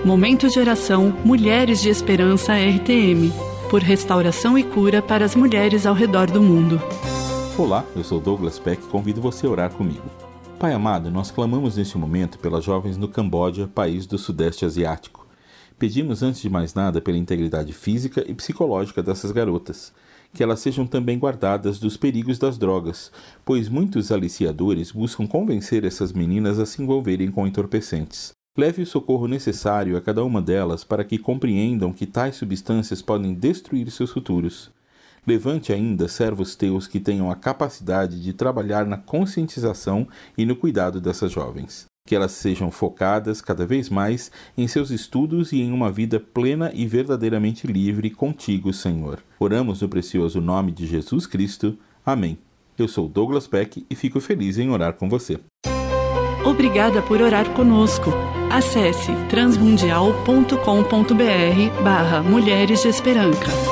Momento de oração Mulheres de Esperança RTM, por restauração e cura para as mulheres ao redor do mundo. Olá, eu sou Douglas Peck e convido você a orar comigo. Pai amado, nós clamamos neste momento pelas jovens no Camboja, país do Sudeste Asiático. Pedimos antes de mais nada pela integridade física e psicológica dessas garotas, que elas sejam também guardadas dos perigos das drogas, pois muitos aliciadores buscam convencer essas meninas a se envolverem com entorpecentes. Leve o socorro necessário a cada uma delas para que compreendam que tais substâncias podem destruir seus futuros. Levante ainda servos teus que tenham a capacidade de trabalhar na conscientização e no cuidado dessas jovens. Que elas sejam focadas cada vez mais em seus estudos e em uma vida plena e verdadeiramente livre contigo, Senhor. Oramos no precioso nome de Jesus Cristo. Amém. Eu sou Douglas Peck e fico feliz em orar com você. Obrigada por orar conosco. Acesse transmundial.com.br/Mulheres de Esperança.